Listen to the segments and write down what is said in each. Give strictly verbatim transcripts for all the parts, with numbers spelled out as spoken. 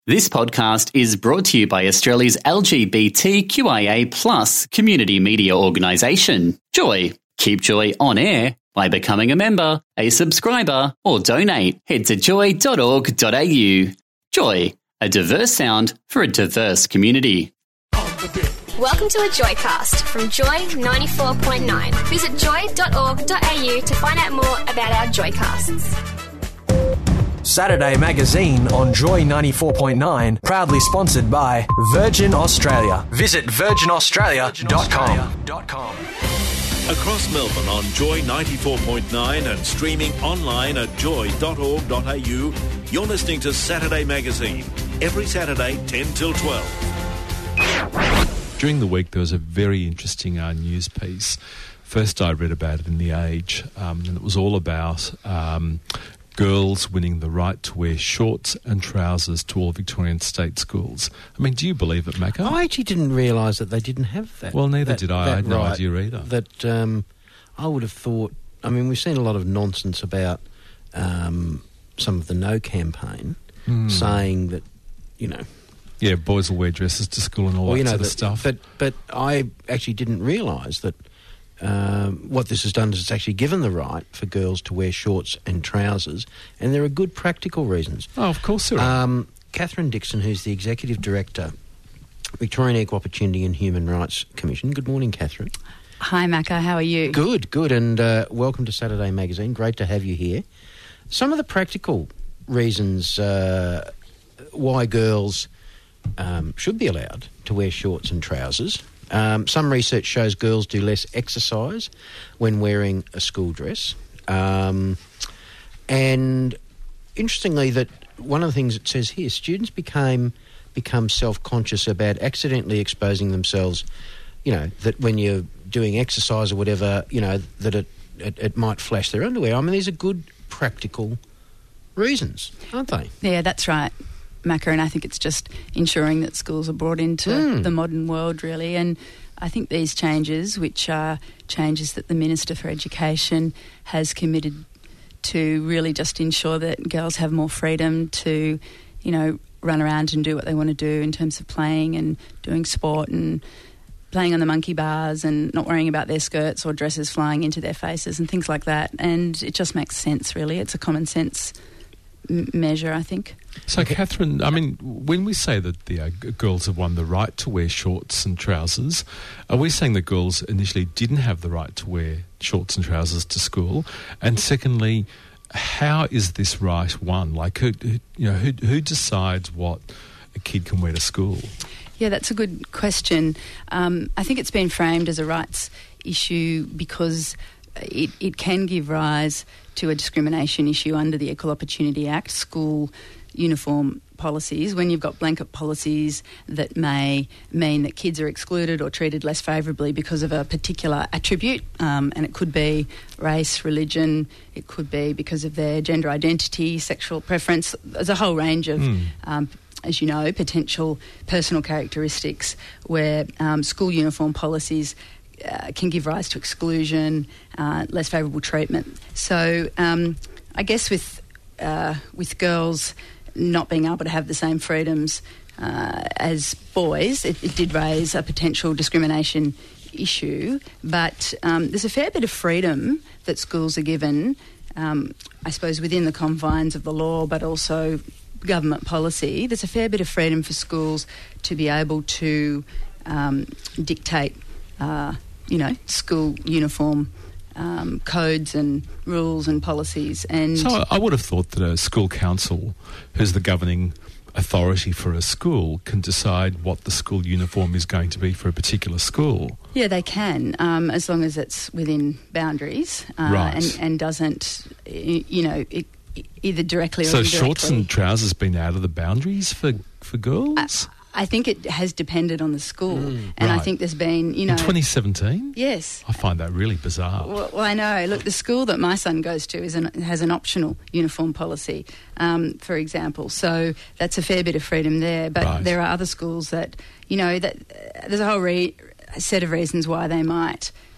This podcast is brought to you by Australia's L G B T Q I A plus community media organisation, Joy. Keep Joy on air by becoming a member, a subscriber, or donate. Head to joy dot org dot a u. Joy, a diverse sound for a diverse community. Welcome to a Joycast from Joy ninety-four point nine. Visit joy dot org dot a u to find out more about our Joycasts. Saturday Magazine on Joy ninety-four point nine, proudly sponsored by Virgin Australia. Visit virgin australia dot com. Across Melbourne on Joy ninety-four point nine and streaming online at joy dot org dot a u, you're listening to Saturday Magazine, every Saturday ten till twelve. During the week there was a very interesting uh, news piece. First I read about it in The Age, um, and it was all about um, girls winning the right to wear shorts and trousers to all Victorian state schools. I mean, do you believe it, Macca? I actually didn't realise that they didn't have that. Well, neither that, did I. I had no right, idea either. That um, I would have thought... I mean, we've seen a lot of nonsense about um, some of the No campaign mm. saying that, you know... Yeah, boys will wear dresses to school and all well, that you know, sort of that, stuff. But, but I actually didn't realise that Um, what this has done is it's actually given the right for girls to wear shorts and trousers, and there are good practical reasons. Oh, of course there are. Um, Catherine Dixon, who's the Executive Director, Victorian Equal Opportunity and Human Rights Commission. Good morning, Catherine. Hi, Macca. How are you? Good, good, and uh, welcome to Saturday Magazine. Great to have you here. Some of the practical reasons uh, why girls um, should be allowed to wear shorts and trousers. Um, some research shows girls do less exercise when wearing a school dress. Um, and interestingly, that one of the things it says here, students became become self-conscious about accidentally exposing themselves, you know, that when you're doing exercise or whatever, you know, that it, it, it might flash their underwear. I mean, these are good practical reasons, aren't they? Yeah, that's right, Macca, and I think it's just ensuring that schools are brought into Mm. the modern world, really. And I think these changes, which are changes that the Minister for Education has committed to really just ensure that girls have more freedom to, you know, run around and do what they want to do in terms of playing and doing sport and playing on the monkey bars and not worrying about their skirts or dresses flying into their faces and things like that. And it just makes sense, really. It's a common sense m- measure, I think. So, Catherine, I mean, when we say that the uh, g- girls have won the right to wear shorts and trousers, are we saying that girls initially didn't have the right to wear shorts and trousers to school? And secondly, how is this right won? Like, who, who, you know, who, who decides what a kid can wear to school? Yeah, that's a good question. Um, I think it's been framed as a rights issue because it, it can give rise to a discrimination issue under the Equal Opportunity Act, school uniform policies, when you've got blanket policies that may mean that kids are excluded or treated less favourably because of a particular attribute, um, and it could be race, religion, it could be because of their gender identity, sexual preference. There's a whole range of mm. um, as you know, potential personal characteristics where um, school uniform policies uh, can give rise to exclusion, uh, less favourable treatment. So um, I guess with uh, with girls not being able to have the same freedoms uh, as boys, it, it did raise a potential discrimination issue. But um, there's a fair bit of freedom that schools are given, um, I suppose, within the confines of the law, but also government policy. There's a fair bit of freedom for schools to be able to um, dictate, uh, you know, school uniform um, codes and rules and policies. And so I would have thought that a school council, who's the governing authority for a school, can decide what the school uniform is going to be for a particular school. Yeah, they can, um, as long as it's within boundaries uh, right. and, and doesn't, you know, it, either directly or so indirectly. So shorts and trousers been out of the boundaries for, for girls? I, I think it has depended on the school. Mm, and right. I think there's been, you know... In twenty seventeen? Yes. I find that really bizarre. Well, well, I know. Look, the school that my son goes to is an, has an optional uniform policy, um, for example. So that's a fair bit of freedom there. But right. there are other schools that, you know, that uh, there's a whole re- set of reasons why they might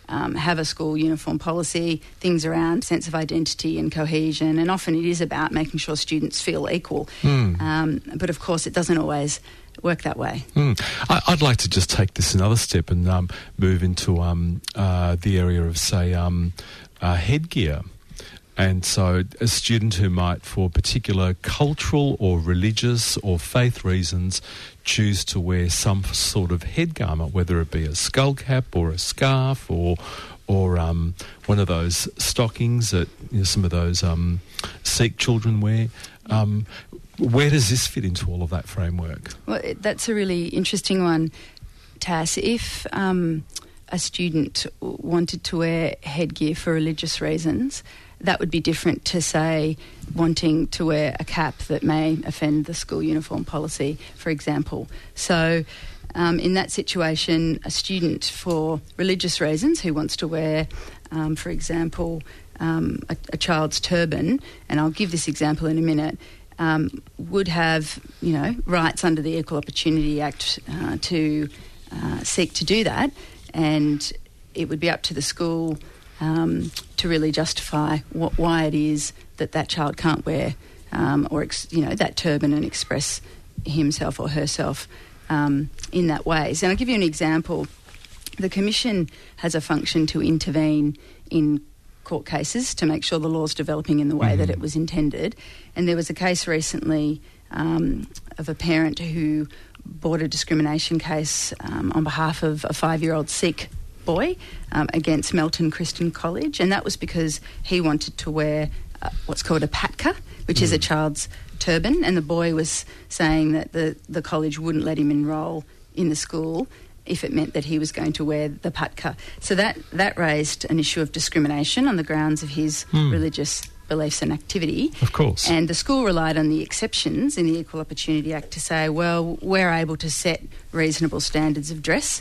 um, have a school uniform policy, things around sense of identity and cohesion, and often it is about making sure students feel equal. Mm. Um, but of course, it doesn't always work that way. Mm. I, I'd like to just take this another step and um, move into um, uh, the area of, say, um, uh, headgear. And so a student who might, for particular cultural or religious or faith reasons, choose to wear some sort of head garment, whether it be a skull cap or a scarf or or um, one of those stockings that, you know, some of those um, Sikh children wear. Um, where does this fit into all of that framework? Well, it, that's a really interesting one, Tass. If um, a student wanted to wear headgear for religious reasons, that would be different to, say, wanting to wear a cap that may offend the school uniform policy, for example. So um, in that situation, a student for religious reasons who wants to wear, um, for example, um, a, a child's turban, and I'll give this example in a minute, um, would have, you know, rights under the Equal Opportunity Act uh, to uh, seek to do that, and it would be up to the school Um, to really justify what, why it is that that child can't wear um, or ex, you know that turban and express himself or herself um, in that way. So I'll give you an example. The Commission has a function to intervene in court cases to make sure the law's developing in the way mm-hmm. that it was intended. And there was a case recently um, of a parent who brought a discrimination case um, on behalf of a five-year-old Sikh boy um, against Melton Christian College, and that was because he wanted to wear uh, what's called a patka, which mm. is a child's turban, and the boy was saying that the, the college wouldn't let him enrol in the school if it meant that he was going to wear the patka. So that, that raised an issue of discrimination on the grounds of his mm. religious beliefs and activity. Of course. And the school relied on the exceptions in the Equal Opportunity Act to say, well, we're able to set reasonable standards of dress.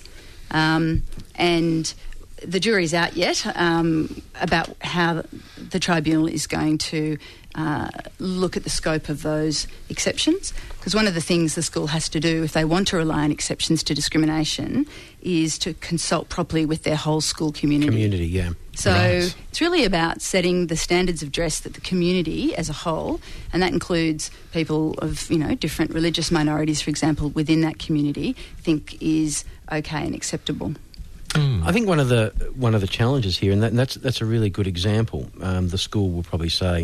Um, and the jury's out yet um, about how the tribunal is going to uh, look at the scope of those exceptions, because one of the things the school has to do if they want to rely on exceptions to discrimination is to consult properly with their whole school community. Community, yeah. So right. It's really about setting the standards of dress that the community as a whole, and that includes people of, you know, different religious minorities, for example, within that community, think is okay and acceptable. Mm. I think one of the one of the challenges here, and, that, and that's that's a really good example. Um, the school will probably say,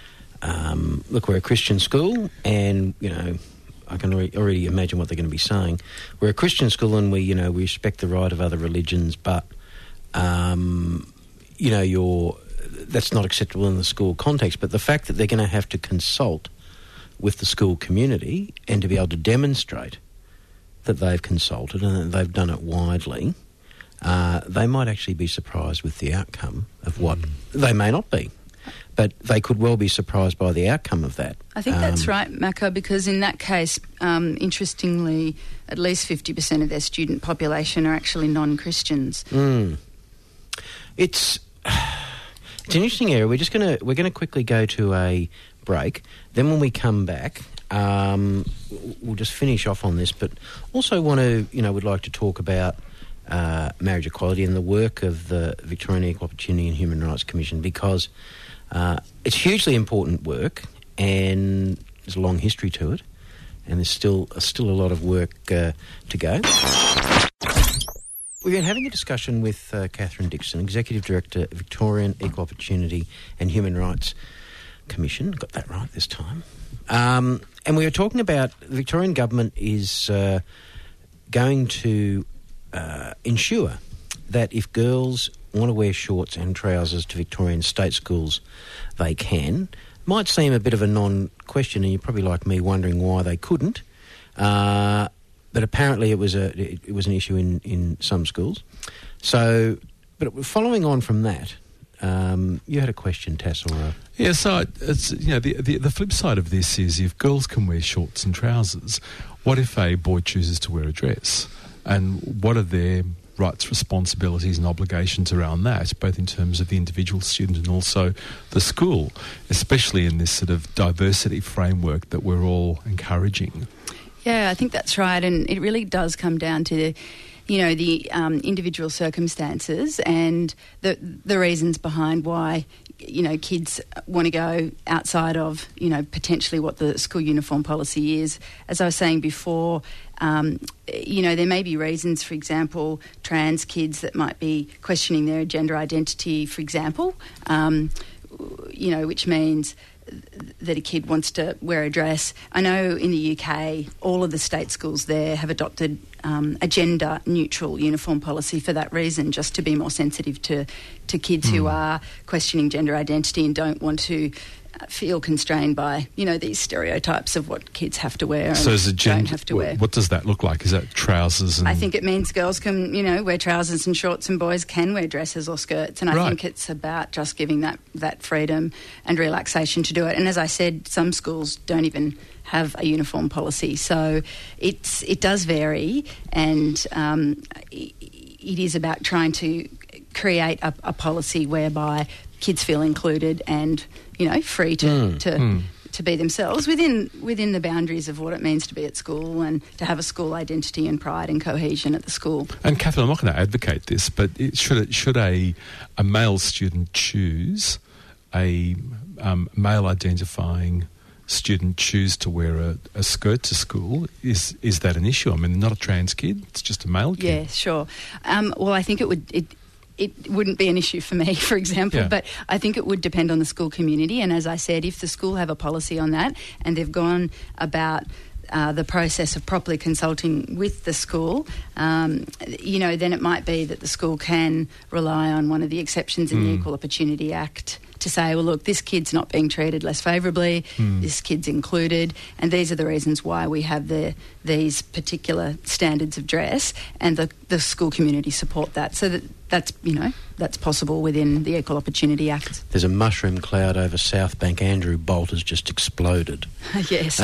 um, "Look, we're a Christian school, and you know, I can re- already imagine what they're going to be saying. We're a Christian school, and we, you know, we respect the right of other religions, but, um, you know, you're that's not acceptable in the school context. But the fact that they're going to have to consult with the school community and to be able to demonstrate that they've consulted and that they've done it widely." Uh, they might actually be surprised with the outcome of what... Mm. They may not be, but they could well be surprised by the outcome of that. I think um, that's right, Mako, because in that case, um, interestingly, at least fifty percent of their student population are actually non-Christians. Mm. It's it's an interesting area. We're just going to we're going to quickly go to a break. Then when we come back, um, we'll just finish off on this, but also want to, you know, would like to talk about Uh, marriage equality and the work of the Victorian Equal Opportunity and Human Rights Commission, because uh, it's hugely important work and there's a long history to it, and there's still uh, still a lot of work uh, to go. We've been having a discussion with uh, Catherine Dixon, Executive Director, Victorian Equal Opportunity and Human Rights Commission. Got that right this time. Um, and we were talking about the Victorian Government is uh, going to Uh, ensure that if girls want to wear shorts and trousers to Victorian state schools, they can. Might seem a bit of a non-question, and you're probably like me wondering why they couldn't. Uh, but apparently it was a it, it was an issue in, in some schools. So, but following on from that, um, you had a question, Tass, or a... Yeah, so it's, you know, the, the the flip side of this is if girls can wear shorts and trousers, what if a boy chooses to wear a dress? And what are their rights, responsibilities and obligations around that, both in terms of the individual student and also the school, especially in this sort of diversity framework that we're all encouraging? Yeah, I think that's right. And it really does come down to you know, the um, individual circumstances and the the reasons behind why, you know, kids want to go outside of, you know, potentially what the school uniform policy is. As I was saying before, um, you know, there may be reasons, for example, trans kids that might be questioning their gender identity, for example, um, you know, which means that a kid wants to wear a dress. I know in the U K, all of the state schools there have adopted um, a gender-neutral uniform policy for that reason, just to be more sensitive to, to kids mm. who are questioning gender identity and don't want to feel constrained by, you know, these stereotypes of what kids have to wear so and is it gen- don't have to wear. What does that look like? Is that trousers? And I think it means girls can, you know, wear trousers and shorts and boys can wear dresses or skirts. And I right. think it's about just giving that, that freedom and relaxation to do it. And as I said, some schools don't even have a uniform policy. So it's it does vary, and um, it is about trying to create a, a policy whereby kids feel included and, you know, free to mm, to, mm. to be themselves within within the boundaries of what it means to be at school and to have a school identity and pride and cohesion at the school. And Catherine, I'm not going to advocate this, but it, should it, should a a male student choose a um, male identifying student choose to wear a, a skirt to school? Is is that an issue? I mean, not a trans kid; it's just a male kid. Yeah, sure. Um, well, I think it would. It, It wouldn't be an issue for me, for example, yeah. but I think it would depend on the school community. And as I said, if the school have a policy on that and they've gone about uh, the process of properly consulting with the school, um, you know, then it might be that the school can rely on one of the exceptions in mm. the Equal Opportunity Act to say, well, look, this kid's not being treated less favourably, mm. this kid's included, and these are the reasons why we have the, these particular standards of dress, and the, the school community support that. So that that's, you know, that's possible within the Equal Opportunity Act. There's a mushroom cloud over South Bank. Andrew Bolt has just exploded. Yes.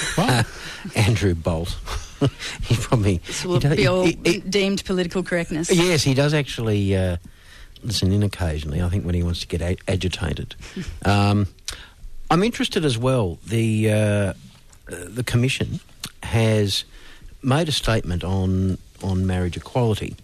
Andrew Bolt. he probably... This will he be all he, he, deemed political correctness. Yes, he does actually... Uh, listen in occasionally, I think, when he wants to get a- agitated. um, I'm interested as well. The uh, the Commission has made a statement on on marriage equality,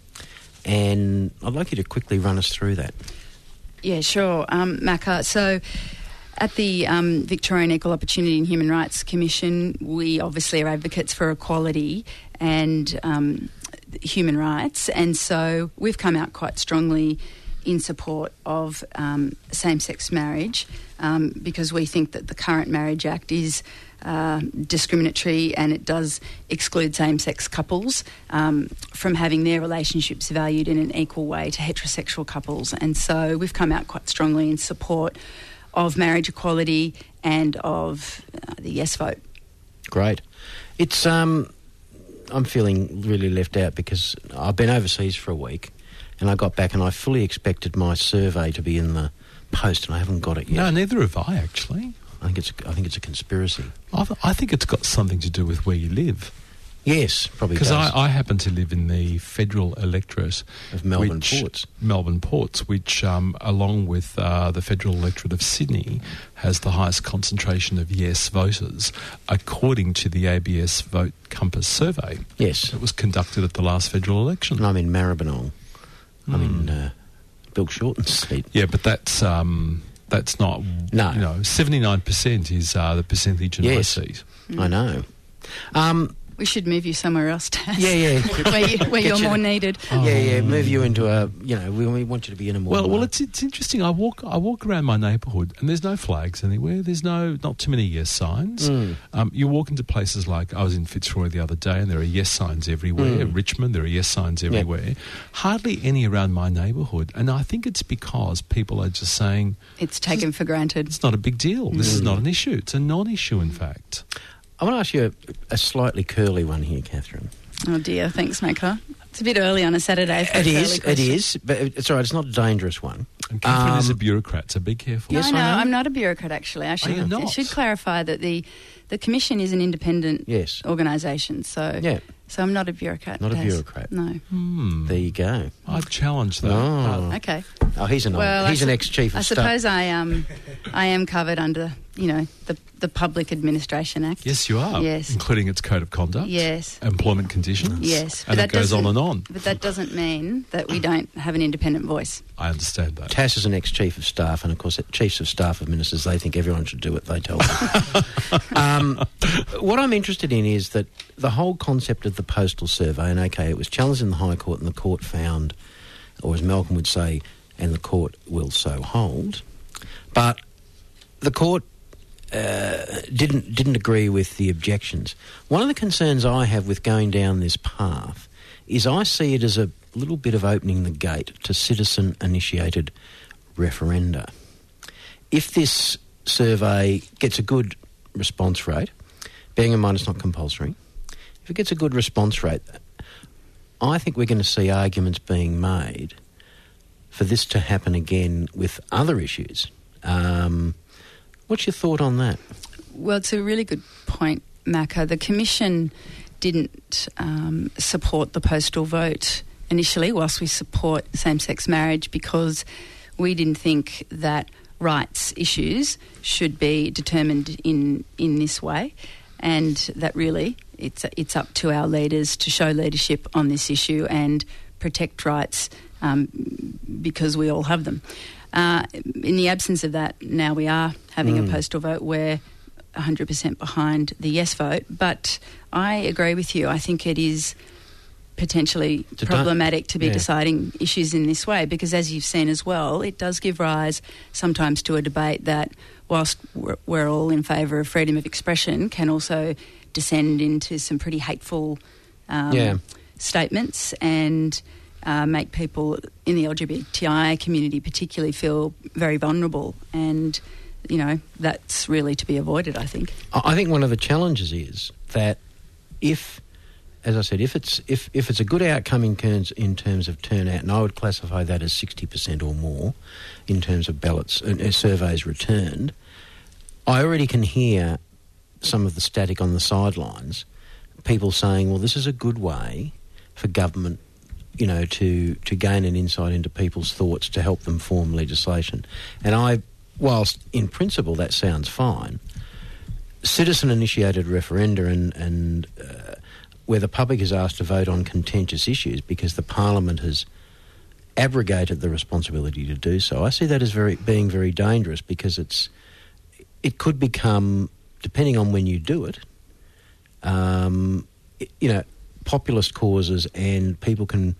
and I'd like you to quickly run us through that. Yeah, sure, um, Macca. So at the um, Victorian Equal Opportunity and Human Rights Commission, we obviously are advocates for equality and um, human rights, and so we've come out quite strongly in support of um, same-sex marriage um, because we think that the current Marriage Act is uh, discriminatory and it does exclude same-sex couples um, from having their relationships valued in an equal way to heterosexual couples. And so we've come out quite strongly in support of marriage equality and of uh, the yes vote. Great. It's um, I'm feeling really left out because I've been overseas for a week. And I got back and I fully expected my survey to be in the post, and I haven't got it yet. No, neither have I, actually. I think it's a, I think it's a conspiracy. I've, I think it's got something to do with where you live. Yes, probably does. Because I, I happen to live in the federal electorate of Melbourne which, Ports. Melbourne Ports, which, um, along with uh, the federal electorate of Sydney, has the highest concentration of yes voters, according to the A B S Vote Compass survey. Yes, it was conducted at the last federal election. And I'm in Maribyrnong. Mm. I'm in uh, Bill Shorten's seat. Yeah, but that's um, that's not. No, you know, seventy-nine percent is uh, the percentage in yes, my seat. Mm. I know. Um, We should move you somewhere else, Taz. Yeah, yeah. where you, where you're you more to, needed. Oh. Yeah, yeah. Move you into a, you know, we, we want you to be in a more... Well, well, it's it's interesting. I walk I walk around my neighbourhood and there's no flags anywhere. There's no, not too many yes signs. Mm. Um, you walk into places like, I was in Fitzroy the other day and there are yes signs everywhere. Mm. Richmond, there are yes signs everywhere. Yep. Hardly any around my neighbourhood. And I think it's because people are just saying... It's taken for granted. It's not a big deal. This mm. is not an issue. It's a non-issue, in fact. I want to ask you a, a slightly curly one here, Catherine. Oh dear, thanks, Macca. It's a bit early on a Saturday for It a is, question. it is, but it's all right, it's not a dangerous one. And Catherine um, is a bureaucrat, so be careful. No, Yes, no, I know. I'm not a bureaucrat, actually. I should, Are you not? I should clarify that the, the Commission is an independent Yes. organisation, so Yeah. so I'm not a bureaucrat. Not a Taz. bureaucrat. No. Hmm. There you go. I'd challenge that. Oh, Okay. oh he's an Well, old, he's I an su- ex-chief of I staff. suppose I um I am covered under you know, the the Public Administration Act. Yes, you are. Yes. Including its code of conduct. Yes. Employment conditions. Yes. And it goes on and on. But that doesn't mean that we don't have an independent voice. I understand that. Tass is an ex-chief of staff, and of course, chiefs of staff of ministers, they think everyone should do what they tell them. um, what I'm interested in is that the whole concept of the postal survey, and okay, it was challenged in the High Court, and the court found, or as Malcolm would say, and the court will so hold, but the court uh, didn't didn't agree with the objections. One of the concerns I have with going down this path is I see it as a little bit of opening the gate to citizen-initiated referenda. If this survey gets a good response rate, bearing in mind it's not compulsory, if it gets a good response rate, I think we're going to see arguments being made for this to happen again with other issues. Um, what's your thought on that? Well, it's a really good point, Macca. The Commission didn't um, support the postal vote initially, whilst we support same-sex marriage, because we didn't think that rights issues should be determined in, in this way, and that really it's it's up to our leaders to show leadership on this issue and protect rights um, because we all have them. Uh, in the absence of that, now we are having mm. a postal vote. We're one hundred percent behind the yes vote, but I agree with you. I think it is potentially to problematic to be yeah. deciding issues in this way, because as you've seen as well, it does give rise sometimes to a debate that, whilst we're, we're all in favour of freedom of expression, can also descend into some pretty hateful um, yeah. statements and uh, make people in the L G B T I community particularly feel very vulnerable, and you know, that's really to be avoided, I think. I think one of the challenges is that if, as I said, if it's if, if it's a good outcome in terms, in terms of turnout, and I would classify that as sixty percent or more in terms of ballots and uh, surveys returned, I already can hear some of the static on the sidelines, people saying, well, this is a good way for government, you know, to, to gain an insight into people's thoughts to help them form legislation. And I, whilst in principle that sounds fine, citizen-initiated referenda and, and uh, where the public is asked to vote on contentious issues because the Parliament has abrogated the responsibility to do so, I see that as very being very dangerous, because it's it could become, depending on when you do it, um, it, you know, populist causes, and people can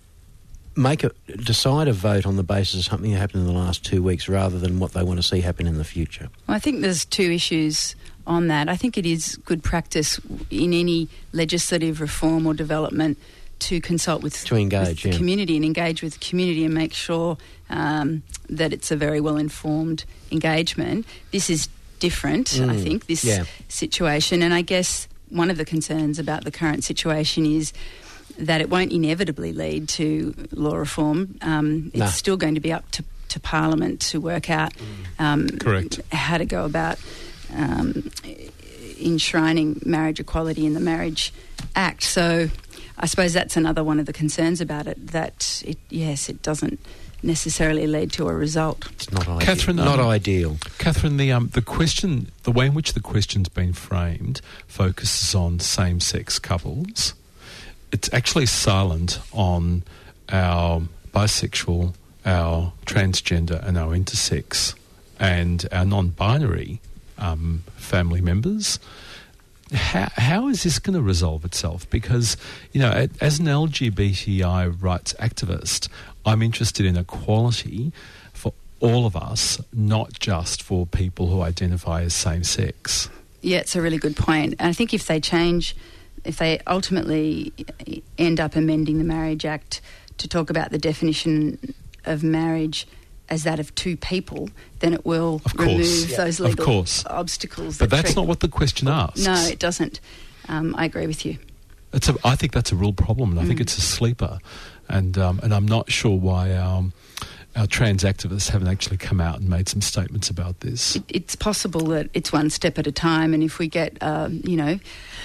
make a decide a vote on the basis of something that happened in the last two weeks rather than what they want to see happen in the future. Well, I think there's two issues on that. I think it is good practice in any legislative reform or development to consult with, to engage, with the yeah. community and engage with the community and make sure um, that it's a very well-informed engagement. This is different, mm, I think, this yeah. situation. And I guess one of the concerns about the current situation is that it won't inevitably lead to law reform. Um, it's nah. still going to be up to, to Parliament to work out um, Correct. how to go about um, enshrining marriage equality in the Marriage Act. So I suppose that's another one of the concerns about it, that, it, yes, it doesn't necessarily lead to a result. It's not ideal. Catherine, not um, ideal. Catherine, the um, the question, the way in which the question's been framed, focuses on same-sex couples. It's actually silent on our bisexual, our transgender, and our intersex, and our non-binary um, family members. How, how is this going to resolve itself? Because, you know, as an L G B T I rights activist, I'm interested in equality for all of us, not just for people who identify as same-sex. Yeah, it's a really good point. And I think if they change, if they ultimately end up amending the Marriage Act to talk about the definition of marriage as that of two people, then it will of course. remove yeah. those legal of course. obstacles. But that that's treat- not what the question asks. No, it doesn't. Um, I agree with you. It's a, I think that's a real problem, and I mm. think it's a sleeper. And um, and I'm not sure why our, our trans activists haven't actually come out and made some statements about this. It, it's possible that it's one step at a time, and if we get, um, you know,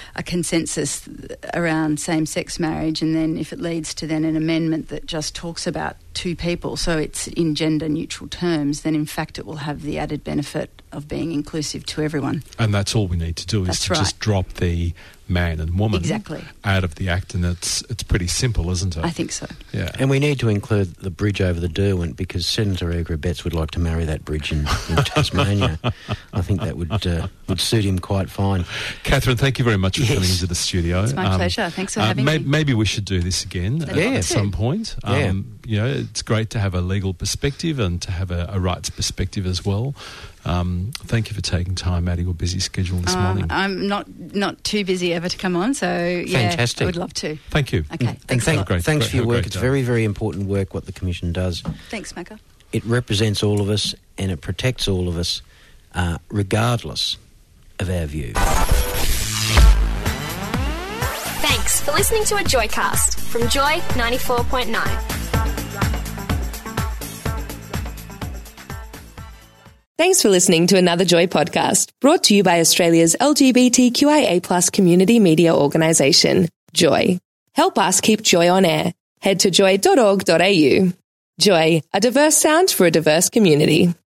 a consensus around same-sex marriage, and then if it leads to then an amendment that just talks about two people, so it's in gender-neutral terms, then in fact it will have the added benefit of being inclusive to everyone. And that's all we need to do is That's to right. just drop the man and woman Exactly. out of the act, and it's it's pretty simple, isn't it? I think so. Yeah. And we need to include the bridge over the Derwent, because Senator Edgar Betts would like to marry that bridge in, in Tasmania. I think that would uh, would suit him quite fine. Catherine, thank you very much for Yes. coming into the studio. It's my pleasure. Thanks for uh, having may- me. Maybe we should do this again I'd uh, love at to. some point. Yeah. Um, you know, it's great to have a legal perspective and to have a, a rights perspective as well. Um, thank you for taking time out of your busy schedule this Uh, morning. I'm not not too busy ever to come on, so yeah, Fantastic. I would love to. Thank you. Okay, And thanks a thank, lot. Great- thanks great- for your have a work. great It's day. very, very important work what the Commission does. Thanks, Macca. It represents all of us and it protects all of us, uh, regardless of our view. Thanks for listening to a Joycast from Joy ninety-four point nine. Thanks for listening to another Joy podcast, brought to you by Australia's L G B T Q I A plus community media organisation, Joy. Help us keep Joy on air. Head to joy dot org dot a u. Joy, a diverse sound for a diverse community.